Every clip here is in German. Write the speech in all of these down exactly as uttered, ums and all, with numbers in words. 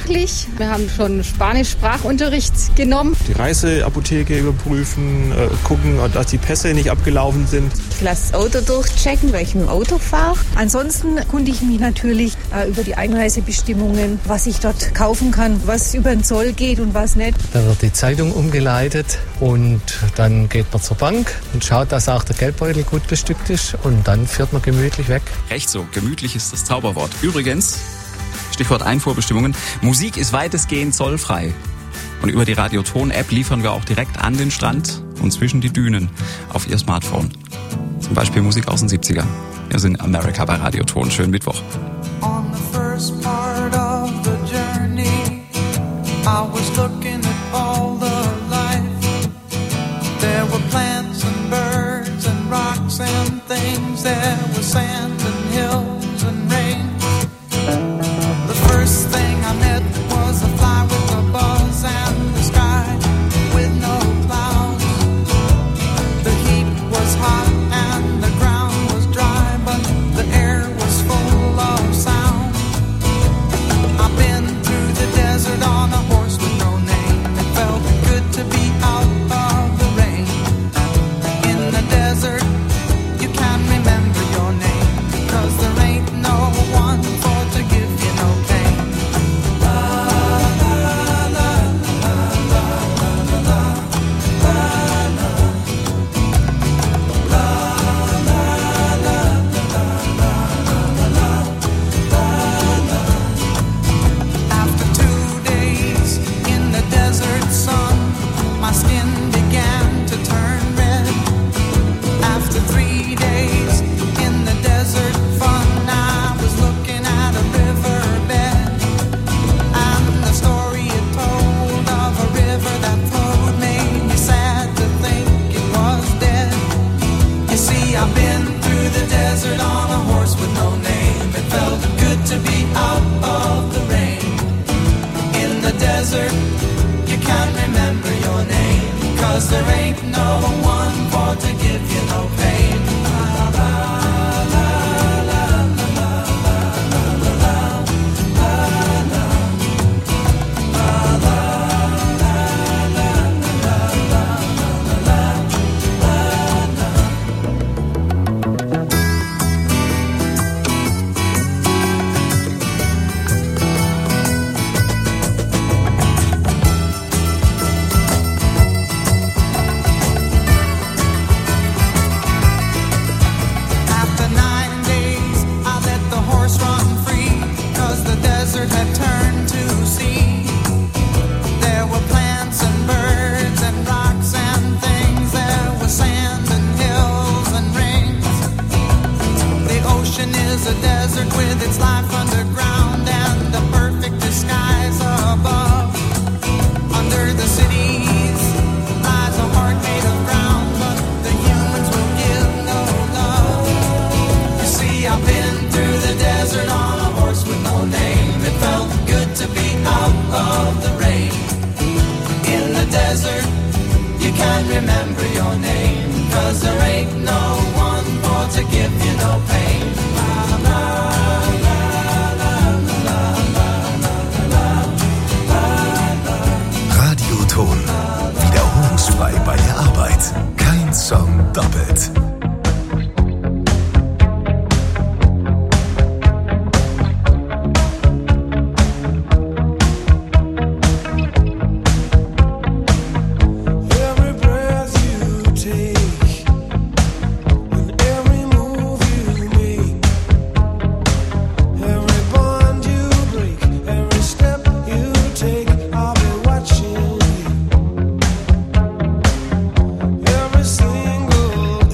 fachlich. Wir haben schon Spanisch-Sprachunterricht genommen. Die Reiseapotheke überprüfen, äh, gucken, dass die Pässe nicht abgelaufen sind. Ich lasse das Auto durchchecken, weil ich mit dem Auto fahre. Ansonsten erkundige ich mich natürlich äh, über die Einreisebestimmungen, was ich dort kaufen kann, was über den Zoll geht und was nicht. Da wird die Zeitung umgeleitet und dann geht man zur Bank und schaut, dass auch der Geldbeutel gut bestückt ist und dann fährt man gemütlich weg. Recht so, gemütlich ist das Zauberwort. Übrigens, Stichwort Einfuhrbestimmungen, Musik ist weitestgehend zollfrei. Und über die Radioton-App liefern wir auch direkt an den Strand und zwischen die Dünen auf Ihr Smartphone. Zum Beispiel Musik aus den siebzigern. Wir sind America bei Radioton. Schönen Mittwoch. On the first part of the journey, I was looking at all the life. There were plants and birds and rocks and things. There was sand and hills and rain. The first thing I met was a fly with a buzz and the sky with no clouds. The heat was hot and the ground was dry, but the air was full of sound. I've been through the desert on a horse with no name. It felt good to be out of the rain. In the desert, you can remember your name, because there ain't no one for to give you no pain. La la la la la la la la After two days in the desert sun, my skin began to turn red. After three days in the desert fun, I was looking at a riverbed, and the story it told of a river that flowed made me sad to think it was dead. You see, I've been through the desert on a horse with no name. It felt good to be out of the rain. In the desert, you can't remember your name, 'cause there ain't no one for to give you no pain. La, la, la, la, la, la, la, la, la, la, la, After nine days, I let the horse run free, 'cause the desert had turned to sea. There were plants and birds and rocks and things. There was sand and hills and rings. The ocean is a desert with its life underground and a perfect disguise above. Under the cities lies a heart made of ground, but the humans will give no love. You see, I've been through the desert on a horse with no name. It felt good to be out of the rain. In the desert, you can't remember your name, 'cause there ain't no one for to give you no pain. La, la, la, la, la, la, la, la, la. Radioton. Wiederholungsfrei bei der Arbeit. Kein Song doppelt. Every breath you take, and every move you make, every bond you break, every step you take, I'll be watching you. Every single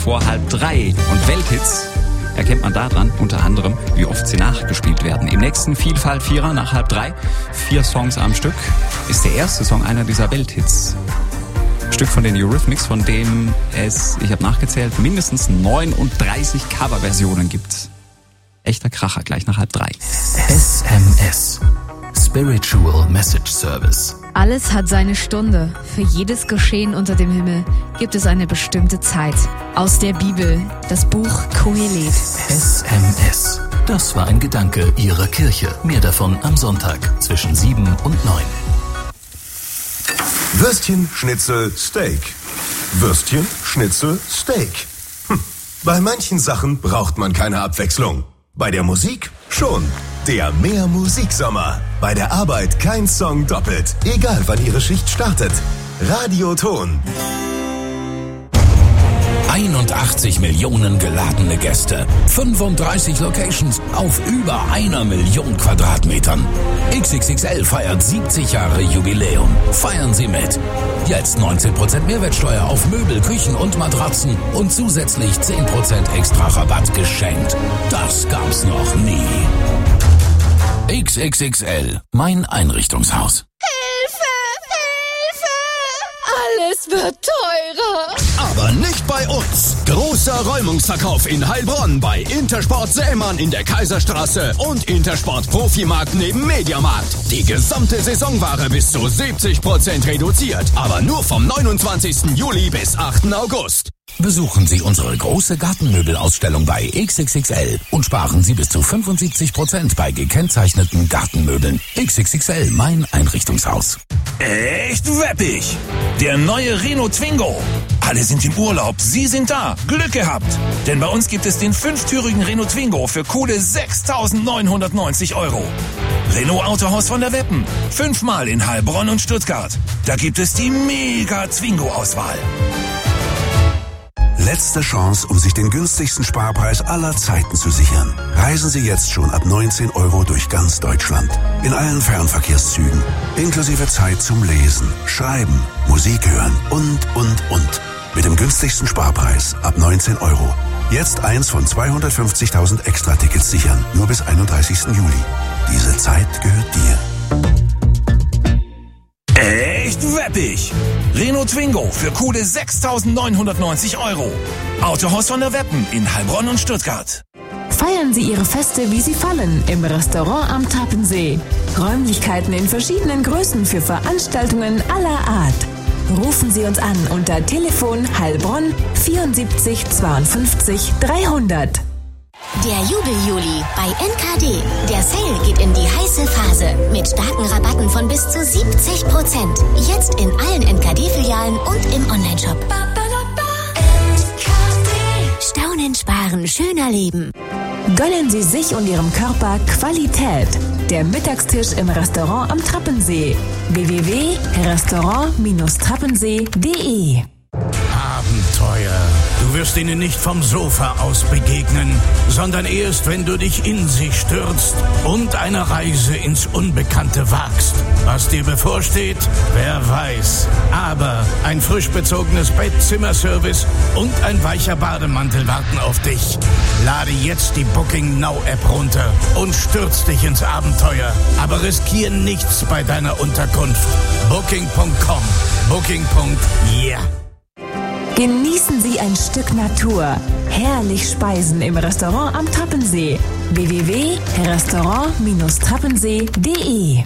vor halb drei. Und Welthits erkennt man daran unter anderem, wie oft sie nachgespielt werden. Im nächsten Vielfalt-Vierer nach halb drei, vier Songs am Stück, ist der erste Song einer dieser Welthits. Stück von den Eurythmics, von dem es, ich habe nachgezählt, mindestens neununddreißig Coverversionen gibt. Echter Kracher, gleich nach halb drei. S M S. Spiritual Message Service. Alles hat seine Stunde. Für jedes Geschehen unter dem Himmel gibt es eine bestimmte Zeit. Aus der Bibel, das Buch Kohelet. S M S. Das war ein Gedanke Ihrer Kirche. Mehr davon am Sonntag zwischen sieben und neun. Würstchen, Schnitzel, Steak. Würstchen, Schnitzel, Steak. Hm. Bei manchen Sachen braucht man keine Abwechslung. Bei der Musik schon. Der Mehr Musiksommer. Bei der Arbeit kein Song doppelt. Egal wann Ihre Schicht startet. Radioton. einundachtzig Millionen geladene Gäste, fünfunddreißig Locations auf über einer Million Quadratmetern. X X X L feiert siebzig Jahre Jubiläum. Feiern Sie mit. Jetzt neunzehn Prozent Mehrwertsteuer auf Möbel, Küchen und Matratzen und zusätzlich zehn Prozent extra Rabatt geschenkt. Das gab's noch nie. X X X L, mein Einrichtungshaus. Alles wird teurer. Aber nicht bei uns. Großer Räumungsverkauf in Heilbronn bei Intersport Sämann in der Kaiserstraße und Intersport Profimarkt neben Mediamarkt. Die gesamte Saisonware bis zu siebzig Prozent reduziert. Aber nur vom neunundzwanzigsten Juli bis achten August. Besuchen Sie unsere große Gartenmöbelausstellung bei X X X L und sparen Sie bis zu fünfundsiebzig Prozent bei gekennzeichneten Gartenmöbeln. X X X L, mein Einrichtungshaus. Echt weppig! Der neue Renault Twingo. Alle sind im Urlaub, Sie sind da. Glück gehabt! Denn bei uns gibt es den fünftürigen Renault Twingo für coole sechstausendneunhundertneunzig Euro. Renault Autohaus von der Weppen. Fünfmal in Heilbronn und Stuttgart. Da gibt es die mega Twingo-Auswahl. Letzte Chance, um sich den günstigsten Sparpreis aller Zeiten zu sichern. Reisen Sie jetzt schon ab neunzehn Euro durch ganz Deutschland. In allen Fernverkehrszügen. Inklusive Zeit zum Lesen, Schreiben, Musik hören und, und, und. Mit dem günstigsten Sparpreis ab neunzehn Euro. Jetzt eins von zweihundertfünfzigtausend Extra-Tickets sichern. Nur bis einunddreißigsten Juli. Diese Zeit gehört dir. Echt weppig! Renault Twingo für coole sechstausendneunhundertneunzig Euro. Autohaus von der Weppen in Heilbronn und Stuttgart. Feiern Sie Ihre Feste, wie sie fallen, im Restaurant am Trappensee. Räumlichkeiten in verschiedenen Größen für Veranstaltungen aller Art. Rufen Sie uns an unter Telefon Heilbronn vierundsiebzig zweiundfünfzig dreihundert. Der Jubel-Juli bei N K D. Der Sale geht in die heiße Phase mit starken Rabatten von bis zu siebzig Prozent. Jetzt in allen N K D-Filialen und im Onlineshop. Staunen, sparen, schöner leben. Gönnen Sie sich und Ihrem Körper Qualität. Der Mittagstisch im Restaurant am Trappensee. w w w punkt restaurant trappensee punkt de Abenteuer. Du wirst ihnen nicht vom Sofa aus begegnen, sondern erst, wenn du dich in sie stürzt und eine Reise ins Unbekannte wagst. Was dir bevorsteht, wer weiß. Aber ein frisch bezogenes Bett, Zimmerservice und ein weicher Bademantel warten auf dich. Lade jetzt die Booking Now App runter und stürz dich ins Abenteuer. Aber riskier nichts bei deiner Unterkunft. Booking punkt com. Booking. Yeah. Genießen Sie ein Stück Natur. Herrlich speisen im Restaurant am Trappensee. w w w punkt restaurant trappensee punkt de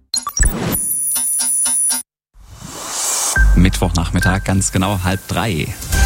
Mittwochnachmittag, ganz genau halb drei.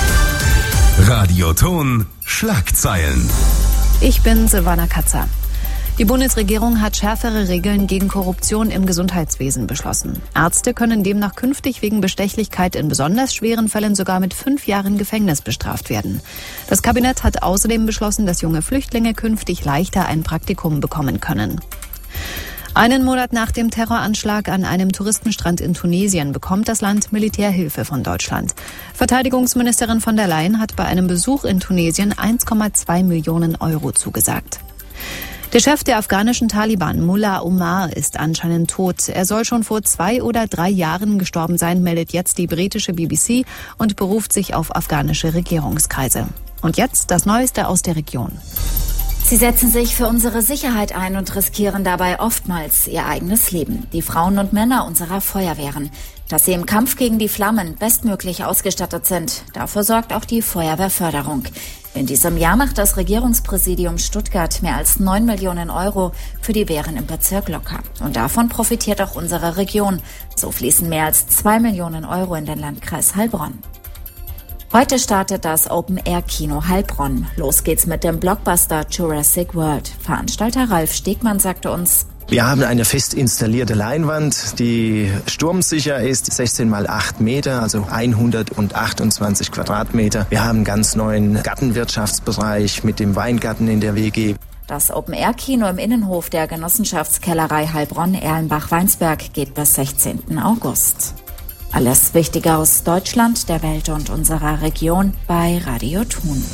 Radioton Schlagzeilen. Ich bin Silvana Katzer. Die Bundesregierung hat schärfere Regeln gegen Korruption im Gesundheitswesen beschlossen. Ärzte können demnach künftig wegen Bestechlichkeit in besonders schweren Fällen sogar mit fünf Jahren Gefängnis bestraft werden. Das Kabinett hat außerdem beschlossen, dass junge Flüchtlinge künftig leichter ein Praktikum bekommen können. Einen Monat nach dem Terroranschlag an einem Touristenstrand in Tunesien bekommt das Land Militärhilfe von Deutschland. Verteidigungsministerin von der Leyen hat bei einem Besuch in Tunesien eins Komma zwei Millionen Euro zugesagt. Der Chef der afghanischen Taliban, Mullah Omar, ist anscheinend tot. Er soll schon vor zwei oder drei Jahren gestorben sein, meldet jetzt die britische B B C und beruft sich auf afghanische Regierungskreise. Und jetzt das Neueste aus der Region. Sie setzen sich für unsere Sicherheit ein und riskieren dabei oftmals ihr eigenes Leben. Die Frauen und Männer unserer Feuerwehren. Dass sie im Kampf gegen die Flammen bestmöglich ausgestattet sind, dafür sorgt auch die Feuerwehrförderung. In diesem Jahr macht das Regierungspräsidium Stuttgart mehr als neun Millionen Euro für die Wehren im Bezirk locker. Und davon profitiert auch unsere Region. So fließen mehr als zwei Millionen Euro in den Landkreis Heilbronn. Heute startet das Open-Air-Kino Heilbronn. Los geht's mit dem Blockbuster Jurassic World. Veranstalter Ralf Stegmann sagte uns: Wir haben eine fest installierte Leinwand, die sturmsicher ist, sechzehn mal acht Meter, also hundertachtundzwanzig Quadratmeter. Wir haben einen ganz neuen Gartenwirtschaftsbereich mit dem Weingarten in der W G. Das Open-Air-Kino im Innenhof der Genossenschaftskellerei Heilbronn-Erlenbach-Weinsberg geht bis sechzehnten August. Alles Wichtige aus Deutschland, der Welt und unserer Region bei Radio Thun.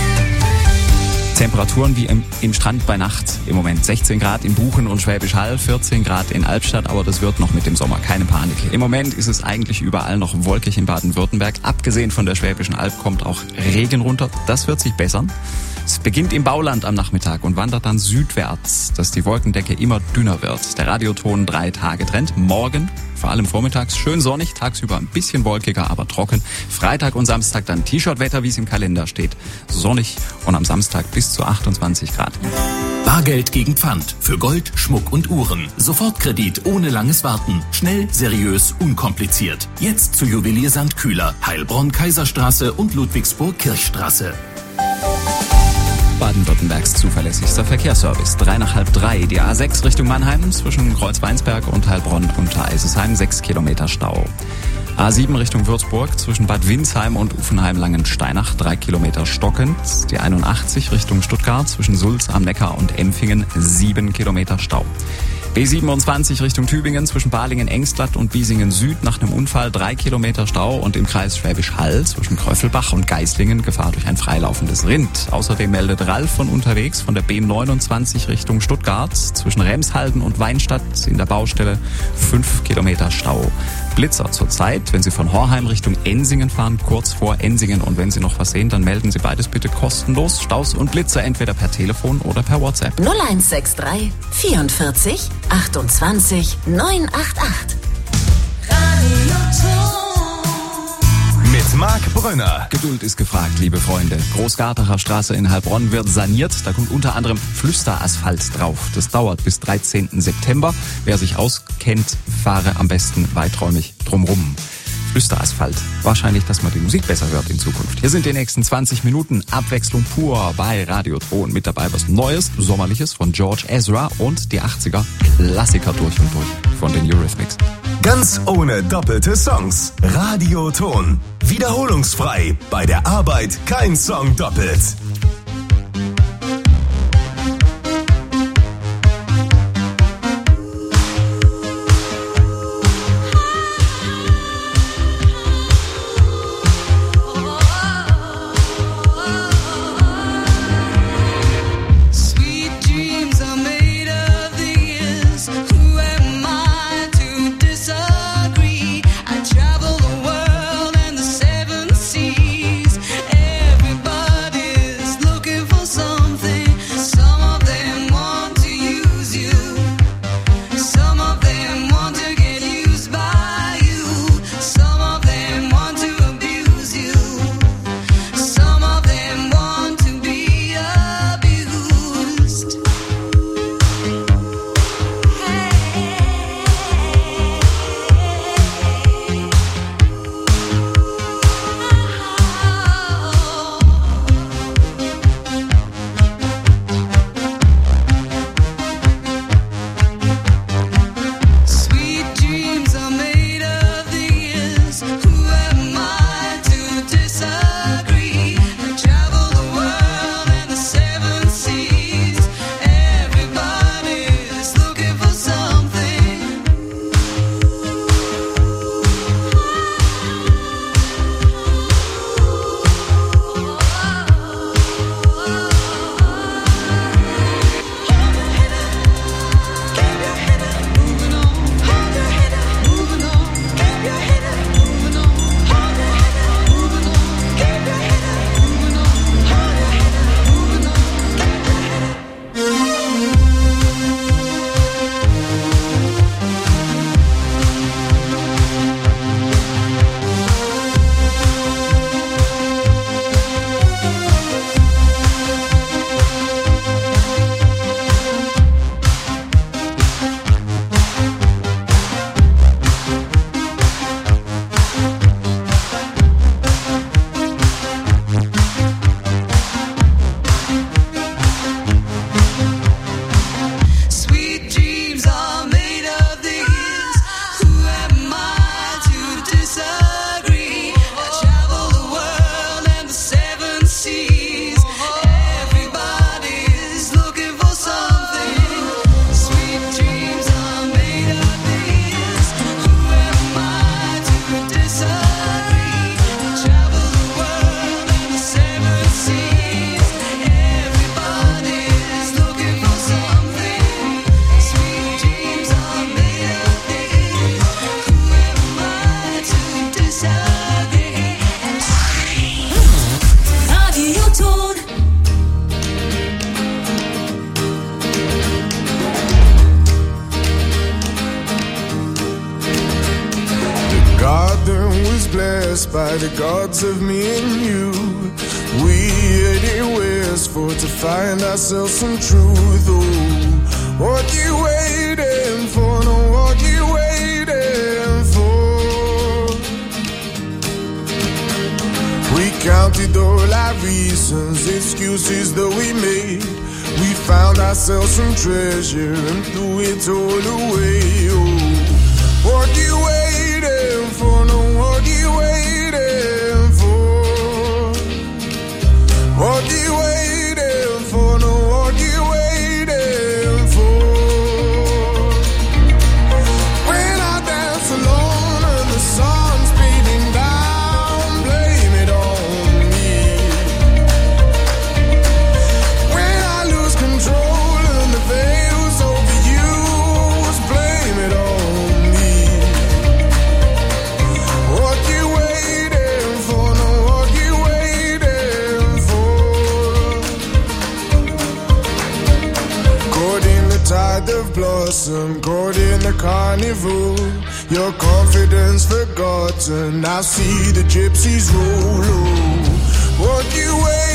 Temperaturen wie im, im Strand bei Nacht. Im Moment sechzehn Grad in Buchen und Schwäbisch Hall, vierzehn Grad in Albstadt, aber das wird noch mit dem Sommer, keine Panik. Im Moment ist es eigentlich überall noch wolkig in Baden-Württemberg. Abgesehen von der Schwäbischen Alb kommt auch Regen runter. Das wird sich bessern. Es beginnt im Bauland am Nachmittag und wandert dann südwärts, dass die Wolkendecke immer dünner wird. Der Radioton drei Tage Trend. Morgen, vor allem vormittags, schön sonnig, tagsüber ein bisschen wolkiger, aber trocken. Freitag und Samstag dann T-Shirt-Wetter, wie es im Kalender steht. Sonnig und am Samstag bis zu achtundzwanzig Grad. Bargeld gegen Pfand für Gold, Schmuck und Uhren. Sofortkredit ohne langes Warten. Schnell, seriös, unkompliziert. Jetzt zu Juwelier Sankt Kühler, Heilbronn, Kaiserstraße und Ludwigsburg Kirchstraße. Baden-Württembergs zuverlässigster Verkehrsservice. Drei nach halb drei. Die A sechs Richtung Mannheim zwischen Kreuzweinsberg und Heilbronn unter Eisesheim. Sechs Kilometer Stau. A sieben Richtung Würzburg zwischen Bad Windsheim und Uffenheim-Langensteinach. Drei Kilometer stockend. Die einundachtzig Richtung Stuttgart zwischen Sulz am Neckar und Empfingen. Sieben Kilometer Stau. B siebenundzwanzig Richtung Tübingen zwischen Balingen-Engstladt und Biesingen Süd nach einem Unfall drei Kilometer Stau und im Kreis Schwäbisch Hall zwischen Kröffelbach und Geislingen Gefahr durch ein freilaufendes Rind. Außerdem meldet Ralf von unterwegs von der B neunundzwanzig Richtung Stuttgart zwischen Remshalden und Weinstadt in der Baustelle fünf Kilometer Stau. Blitzer zurzeit, wenn Sie von Horheim Richtung Ensingen fahren, kurz vor Ensingen, und wenn Sie noch was sehen, dann melden Sie beides bitte kostenlos. Staus und Blitzer entweder per Telefon oder per WhatsApp. null eins sechs drei vierundvierzig achtundzwanzig neunhundertachtundachtzig. Mit Marc Brünner. Geduld ist gefragt, liebe Freunde. Großgartacher Straße in Heilbronn wird saniert. Da kommt unter anderem Flüsterasphalt drauf. Das dauert bis dreizehnten September. Wer sich auskennt, fahre am besten weiträumig drumrum. Flüsterasphalt. Wahrscheinlich, dass man die Musik besser hört in Zukunft. Hier sind die nächsten zwanzig Minuten Abwechslung pur bei Radio Thon. Mit dabei was Neues, Sommerliches von George Ezra und die achtziger Klassiker durch und durch von den Eurythmics. Ganz ohne doppelte Songs. Radio Thon. Wiederholungsfrei. Bei der Arbeit kein Song doppelt. Travel the world and the seven seas. Everybody's cursed by the gods of me and you. We anywhere's for to find ourselves some truth. Oh, what you waiting for? No, what you waiting for? We counted all our reasons, excuses that we made. We found ourselves some treasure and threw it all away. Oh, what you waiting for? No, what you waiting for? What you waiting for? No, what you waiting for? When I dance alone and the sun's beating down, blame it on me. When I lose control and the veil's overused, blame it on me. What you waiting for? No, what you waiting for? Caught in the tide of blossom, caught in the carnival. Your confidence forgotten, I see the gypsies roll. Oh, what you waiting